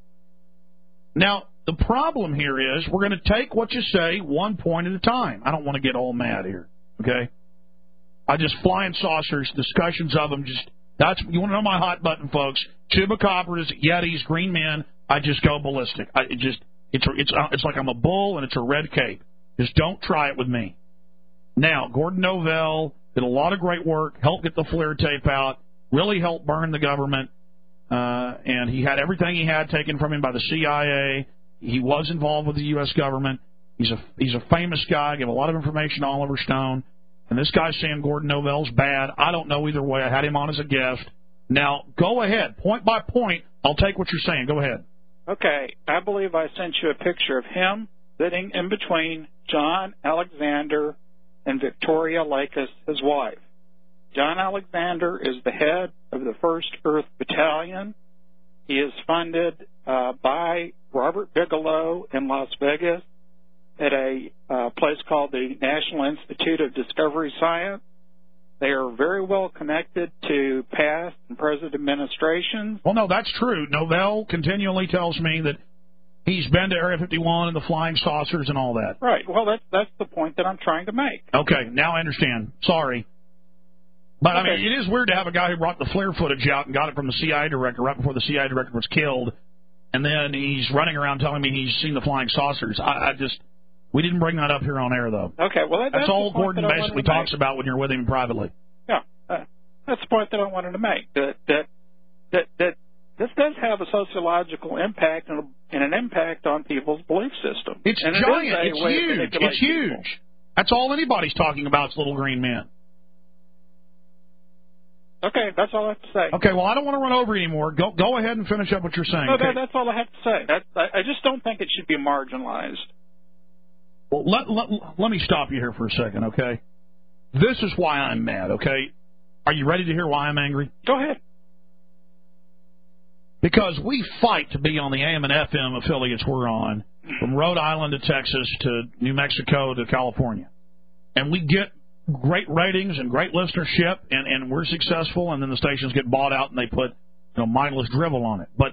Now, the problem here is we're going to take what you say one point at a time. I don't want to get all mad here, okay? I just flying saucers, discussions of them, just... That's you want to know my hot button, folks. Chupacabras, Yetis, green men. I just go ballistic. I it just it's it's it's like I'm a bull and it's a red cape. Just don't try it with me. Now, Gordon Novell did a lot of great work, helped get the FLIR tape out, really helped burn the government, uh, and he had everything he had taken from him by the C I A. He was involved with the U S government. He's a he's a famous guy. Gave a lot of information to Oliver Stone. And this guy's saying Gordon Novell's bad. I don't know either way. I had him on as a guest. Now, go ahead. Point by point, I'll take what you're saying. Go ahead. Okay. I believe I sent you a picture of him sitting in between John Alexander and Victoria Lakis, his wife. John Alexander is the head of the first Earth Battalion. He is funded uh, by Robert Bigelow in Las Vegas at a uh, place called the National Institute of Discovery Science. They are very well connected to past and present administrations. Well, no, that's true. Novell continually tells me that he's been to Area fifty-one and the flying saucers and all that. Right. Well, that's that's the point that I'm trying to make. Okay, now I understand. Sorry. But, okay. I mean, it is weird to have a guy who brought the FLIR footage out and got it from the C I A director right before the C I A director was killed, and then he's running around telling me he's seen the flying saucers. I, I just... We didn't bring that up here on air, though. Okay, well, that, that's, that's all Gordon that basically talks make. about when you're with him privately. Yeah, uh, that's the point that I wanted to make. That that that, that this does have a sociological impact and, a, and an impact on people's belief system. It's and giant. It it's huge. It's huge. People. That's all anybody's talking about is little green men. Okay, that's all I have to say. Okay, well, I don't want to run over you anymore. Go go ahead and finish up what you're saying. No, okay? that, that's all I have to say. That, I, I just don't think it should be marginalized. Well, let, let, let me stop you here for a second, okay? This is why I'm mad, okay? Are you ready to hear why I'm angry? Go ahead. Because we fight to be on the A M and F M affiliates we're on, from Rhode Island to Texas to New Mexico to California. And we get great ratings and great listenership, and, and we're successful, and then the stations get bought out and they put you know, mindless drivel on it. But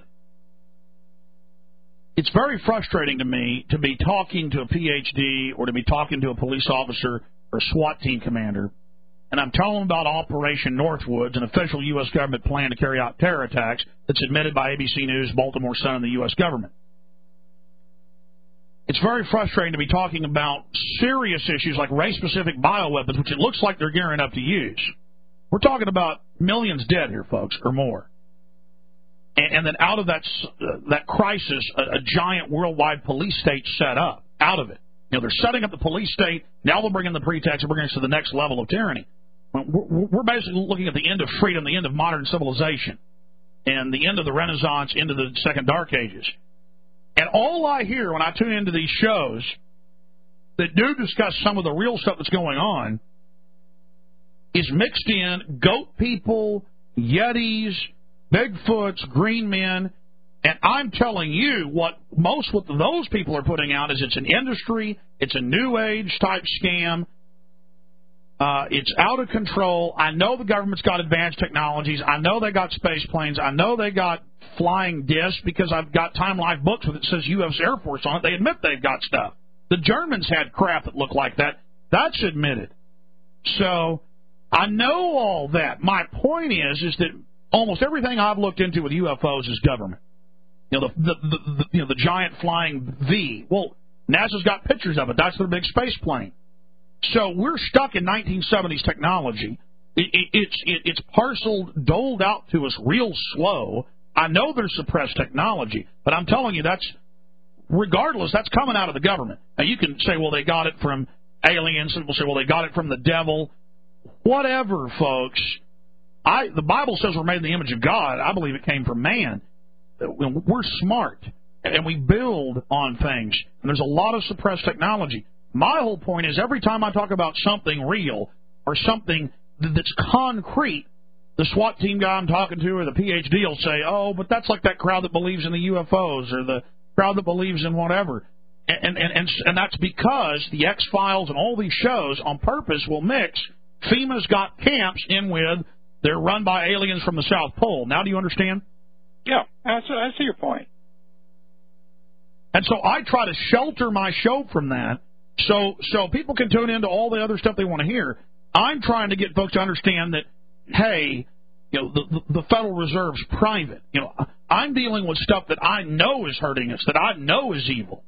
it's very frustrating to me to be talking to a P H D or to be talking to a police officer or SWAT team commander, and I'm telling them about Operation Northwoods, an official U S government plan to carry out terror attacks that's admitted by A B C News, Baltimore Sun, and the U S government. It's very frustrating to be talking about serious issues like race-specific bioweapons, which it looks like they're gearing up to use. We're talking about millions dead here, folks, or more. And, and then out of that uh, that crisis, a, a giant worldwide police state set up. Out of it. You know, they're setting up the police state. Now they'll bring in the pretext and bring us to the next level of tyranny. We're, we're basically looking at the end of freedom, the end of modern civilization, and the end of the Renaissance, into the Second Dark Ages. And all I hear when I tune into these shows that do discuss some of the real stuff that's going on is mixed in goat people, Yetis, Bigfoots, green men, and I'm telling you what most what those people are putting out is it's an industry, it's a new age type scam, uh, it's out of control. I know the government's got advanced technologies. I know they got space planes. I know they got flying discs because I've got Time Life books with it says U S Air Force on it. They admit they've got stuff. The Germans had crap that looked like that. That's admitted. So I know all that. My point is, is that almost everything I've looked into with U F Os is government. You know, the the, the, the you know the giant flying V. Well, NASA's got pictures of it. That's their big space plane. So we're stuck in nineteen seventies technology. It, it, it's it, it's parceled, doled out to us real slow. I know there's suppressed technology, but I'm telling you that's regardless. That's coming out of the government. Now you can say, well, they got it from aliens. Some people say, well, they got it from the devil. Whatever, folks. I the Bible says we're made in the image of God. I believe it came from man. We're smart, and we build on things. And there's a lot of suppressed technology. My whole point is every time I talk about something real or something that's concrete, the SWAT team guy I'm talking to or the P H D will say, oh, but that's like that crowd that believes in the U F Os or the crowd that believes in whatever. And, and, and, and that's because the X-Files and all these shows on purpose will mix FEMA's got camps in with they're run by aliens from the South Pole. Now do you understand? Yeah, I see, I see your point. And so I try to shelter my show from that so so people can tune into all the other stuff they want to hear. I'm trying to get folks to understand that, hey, you know, the, the, the Federal Reserve's private. You know, I'm dealing with stuff that I know is hurting us, that I know is evil.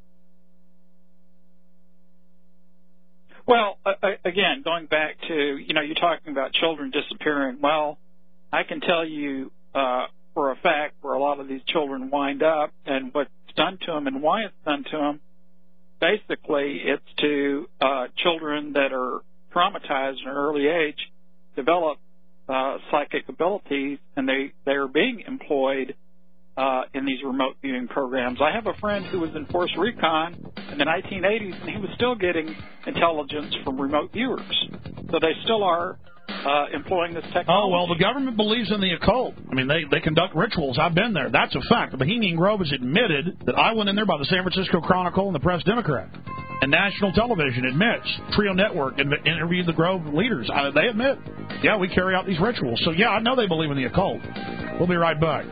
Well, uh, again, going back to, you know, you're talking about children disappearing. Well, I can tell you uh, for a fact where a lot of these children wind up and what's done to them and why it's done to them. Basically, it's to uh, children that are traumatized at an early age, develop uh, psychic abilities, and they, they are being employed uh, in these remote viewing programs. I have a friend who was in Force Recon in the nineteen eighties, and he was still getting intelligence from remote viewers. So they still are uh, employing this technology. Oh, well, the government believes in the occult. I mean, they, they conduct rituals. I've been there. That's a fact. The Bohemian Grove has admitted that I went in there by the San Francisco Chronicle and the Press-Democrat. And national television admits, Trio Network interviewed the Grove leaders. I, they admit, yeah, we carry out these rituals. So, yeah, I know they believe in the occult. We'll be right back.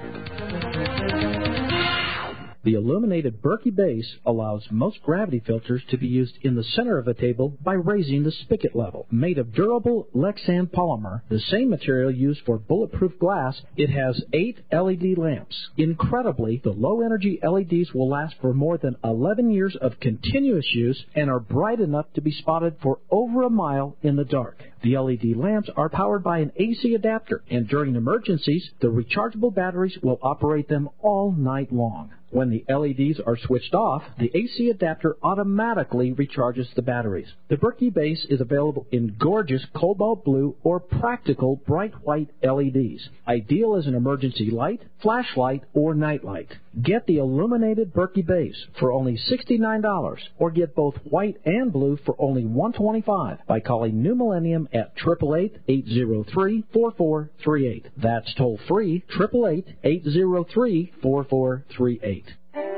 The illuminated Berkey base allows most gravity filters to be used in the center of a table by raising the spigot level. Made of durable Lexan polymer, the same material used for bulletproof glass, it has eight L E D lamps. Incredibly, the low-energy L E Ds will last for more than eleven years of continuous use and are bright enough to be spotted for over a mile in the dark. The L E D lamps are powered by an A C adapter, and during emergencies, the rechargeable batteries will operate them all night long. When the L E Ds are switched off, the A C adapter automatically recharges the batteries. The Berkey base is available in gorgeous cobalt blue or practical bright white L E Ds, ideal as an emergency light, flashlight, or nightlight. Get the illuminated Berkey base for only sixty-nine dollars, or get both white and blue for only one hundred twenty-five dollars by calling New Millennium at eight eight eight, eight zero three, four four three eight. That's toll free, eight eight eight, eight zero three, four four three eight.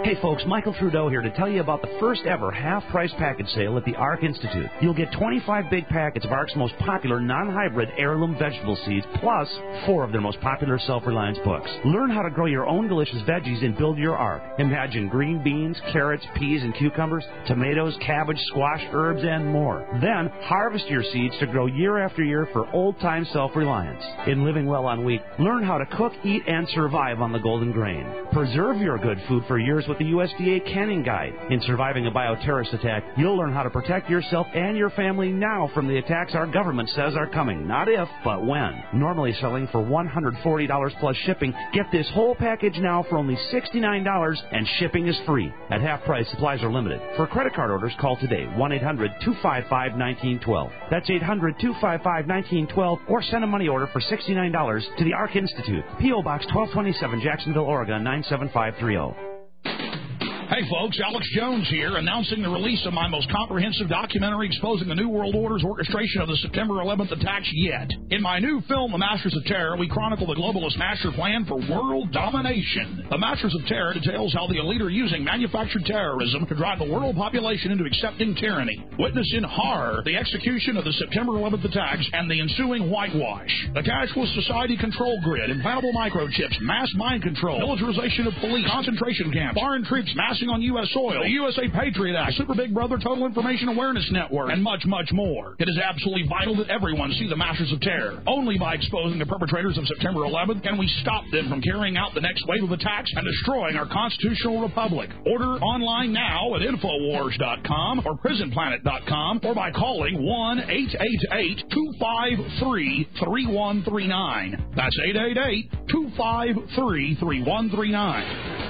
Hey folks, Michael Trudeau here to tell you about the first ever half-price package sale at the ARC Institute. You'll get twenty-five big packets of ARC's most popular non-hybrid heirloom vegetable seeds, plus four of their most popular self-reliance books. Learn how to grow your own delicious veggies and build your ARC. Imagine green beans, carrots, peas, and cucumbers, tomatoes, cabbage, squash, herbs, and more. Then harvest your seeds to grow year after year for old-time self-reliance. In Living Well on Wheat, learn how to cook, eat, and survive on the golden grain. Preserve your good food for years with the U S D A Canning Guide. In Surviving a Bioterrorist Attack, you'll learn how to protect yourself and your family now from the attacks our government says are coming. Not if, but when. Normally selling for one hundred forty dollars plus shipping, get this whole package now for only sixty-nine dollars, and shipping is free. At half price, supplies are limited. For credit card orders, call today, one eight hundred two five five one nine one two. That's eight hundred two five five one nine one two, or send a money order for sixty-nine dollars to the ARC Institute, P O Box twelve twenty-seven, Jacksonville, Oregon nine seven five three zero. Hey folks, Alex Jones here, announcing the release of my most comprehensive documentary exposing the New World Order's orchestration of the September eleventh attacks yet. In my new film, The Masters of Terror, we chronicle the globalist master plan for world domination. The Masters of Terror details how the elite are using manufactured terrorism to drive the world population into accepting tyranny. Witness in horror the execution of the September eleventh attacks and the ensuing whitewash. The cashless society control grid, implantable microchips, mass mind control, militarization of police, concentration camps, foreign troops massing on U S soil, the U S A Patriot Act, Super Big Brother Total Information Awareness Network, and much, much more. It is absolutely vital that everyone see the Masters of Terror. Only by exposing the perpetrators of September eleventh can we stop them from carrying out the next wave of attacks and destroying our constitutional republic. Order online now at Infowars dot com or Prison Planet dot com, or by calling one eight eight eight two five three three one three nine. That's eight eight eight two five three three one three nine.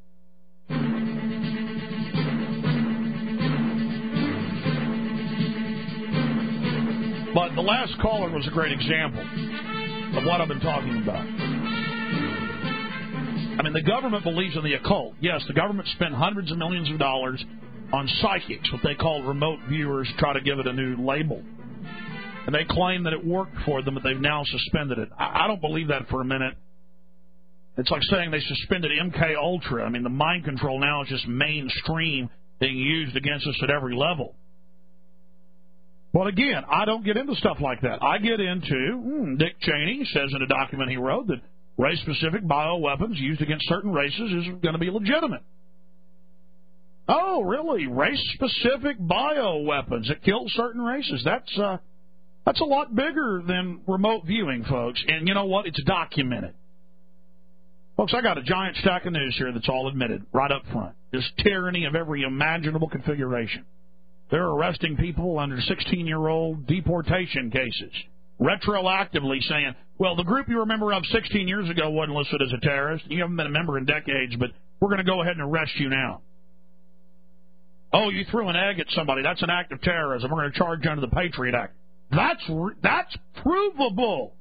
But the last caller was a great example of what I've been talking about. I mean, the government believes in the occult. Yes, the government spent hundreds of millions of dollars on psychics, what they call remote viewers, to try to give it a new label. And they claim that it worked for them, but they've now suspended it. I, I don't believe that for a minute. It's like saying they suspended M K Ultra. I mean, the mind control now is just mainstream, being used against us at every level. But again, I don't get into stuff like that. I get into, hmm, Dick Cheney says in a document he wrote that race-specific bioweapons used against certain races is going to be legitimate. Oh, really? Race-specific bioweapons that kill certain races. That's, uh, that's a lot bigger than remote viewing, folks. And you know what? It's documented. Folks, I got a giant stack of news here that's all admitted right up front. This tyranny of every imaginable configuration. They're arresting people under sixteen-year-old deportation cases, retroactively saying, well, the group you were a member of sixteen years ago wasn't listed as a terrorist. You haven't been a member in decades, but we're going to go ahead and arrest you now. Oh, you threw an egg at somebody. That's an act of terrorism. We're going to charge you under the Patriot Act. That's that's provable.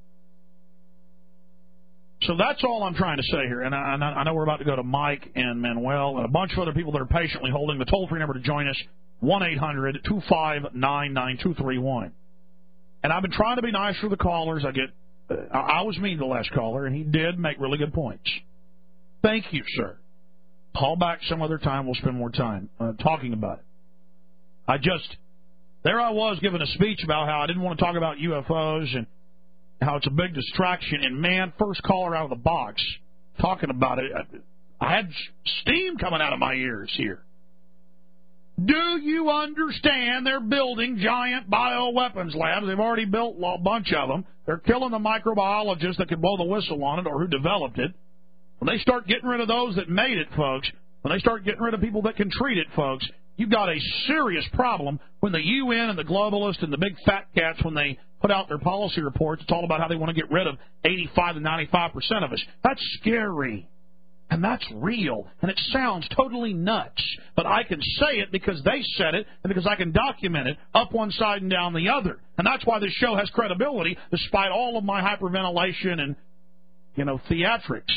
So that's all I'm trying to say here. And I, I know we're about to go to Mike and Manuel and a bunch of other people that are patiently holding the toll-free number to join us, one eight hundred two five nine nine two three one. And I've been trying to be nice for the callers. I get, uh, I was mean to the last caller, and he did make really good points. Thank you, sir. Call back some other time. We'll spend more time uh, talking about it. I just, there I was giving a speech about how I didn't want to talk about U F Os and how it's a big distraction. And, man, first caller out of the box talking about it, I, I had steam coming out of my ears here. Do you understand they're building giant bioweapons labs? They've already built a bunch of them. They're killing the microbiologists that could blow the whistle on it or who developed it. When they start getting rid of those that made it, folks, when they start getting rid of people that can treat it, folks, you've got a serious problem when the U N and the globalists and the big fat cats, when they put out their policy reports, it's all about how they want to get rid of eighty-five to ninety-five percent of us. That's scary. And that's real, and it sounds totally nuts. But I can say it because they said it, and because I can document it up one side and down the other. And that's why this show has credibility, despite all of my hyperventilation and, you know, theatrics.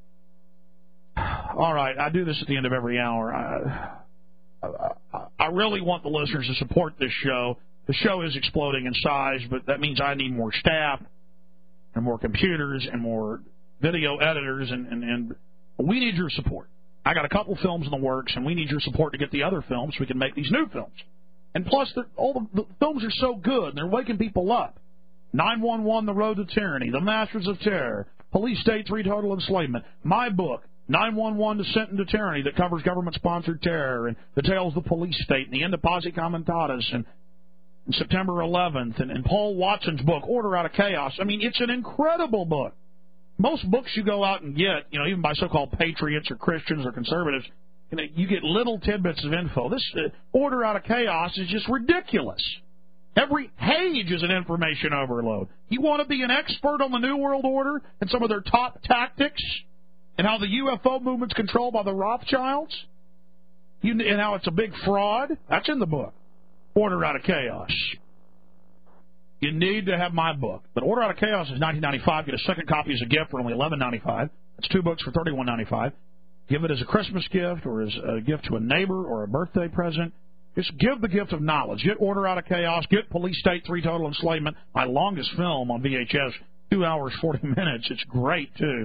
All right, I do this at the end of every hour. I, I, I really want the listeners to support this show. The show is exploding in size, but that means I need more staff and more computers and more video editors, and, and, and we need your support. I got a couple films in the works, and we need your support to get the other films so we can make these new films. And plus, all the, the films are so good, and they're waking people up. nine one one, The Road to Tyranny, The Masters of Terror, Police State three, Total Enslavement, my book, nine one one, Descent into Tyranny, that covers government-sponsored terror, and the tales of the police state, and the end of Posse Comitatus, and, and September eleventh, and, and Paul Watson's book, Order Out of Chaos. I mean, it's an incredible book. Most books you go out and get, you know, even by so-called patriots or Christians or conservatives, you know, you get little tidbits of info. This uh, Order Out of Chaos is just ridiculous. Every page is an information overload. You want to be an expert on the New World Order and some of their top tactics and how the U F O movement's controlled by the Rothschilds you, and how it's a big fraud? That's in the book, Order Out of Chaos. You need to have my book. But Order Out of Chaos is nineteen ninety-five. Get a second copy as a gift for only eleven ninety-five. That's two books for thirty-one ninety-five. Give it as a Christmas gift or as a gift to a neighbor or a birthday present. Just give the gift of knowledge. Get Order Out of Chaos. Get Police State three, Total Enslavement, my longest film on V H S, two hours, forty minutes. It's great, too.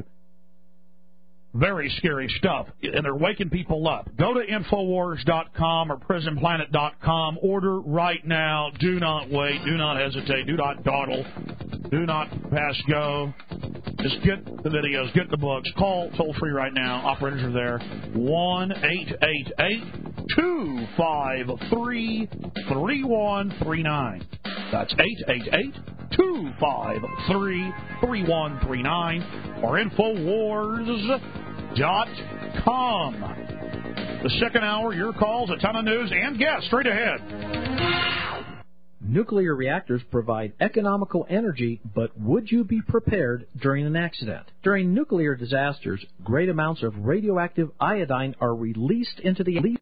Very scary stuff, and they're waking people up. Go to Infowars dot com or Prison Planet dot com. Order right now. Do not wait. Do not hesitate. Do not dawdle. Do not pass go. Just get the videos. Get the books. Call toll-free right now. Operators are there. one eight eight eight, two five three, three one three nine. That's eight eight eight, two five three, three one three nine or Infowars dot com. The second hour, your calls, a ton of news, and guests straight ahead. Nuclear reactors provide economical energy, but would you be prepared during an accident? During nuclear disasters, great amounts of radioactive iodine are released into the